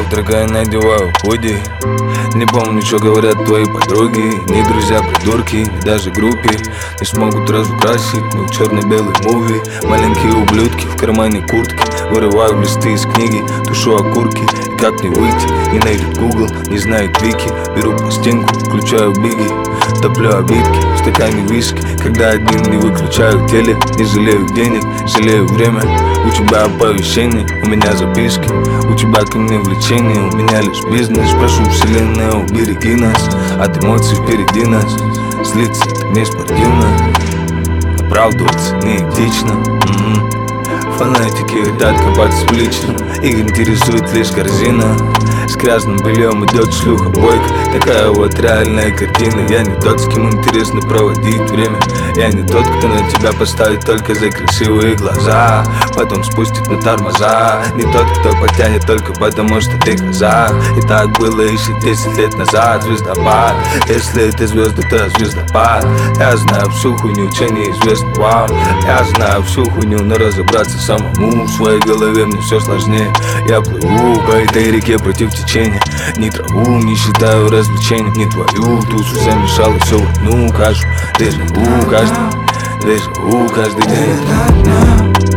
завтракаю, надеваю худи. Не помню, что говорят твои подруги. Ни друзья, придурки, ни даже группе не смогут разукрасить мой черно-белый муви. Маленькие ублюдки в кармане куртки. Вырываю листы из книги, тушу окурки. И как не выйти, не найдет Google, не знает Вики. Беру пластинку, включаю биги, топлю обидки в стакане виски. Когда один не выключаю телек, не жалею денег, жалею время. У тебя оповещение, у меня записки. У тебя ко мне влечение, у меня лишь бизнес. Прошу вселенная, убереги нас от эмоций впереди нас. Злиться это не спортивно, оправдываться неэтично. Фанатики хотят копаться в личном, их интересует лишь корзина. С грязным бельем идет шлюха бойка. Такая вот реальная картина. Я не тот, с кем интересно проводить время. Я не тот, кто на тебя поставит только за красивые глаза, потом спустит на тормоза. Не тот, кто потянет только потому, что ты казах. И так было еще 10 лет назад. Звездопад, если это звезды, то звездопад. Я знаю всю хуйню, что неизвестно вам. Я знаю всю хуйню, но разобраться самому в своей голове мне все сложнее. Я плыву по этой реке против течения. Ни траву не считаю развлечением, ни твою тусу замешала всю войну. Кажу, дежавю каждый день.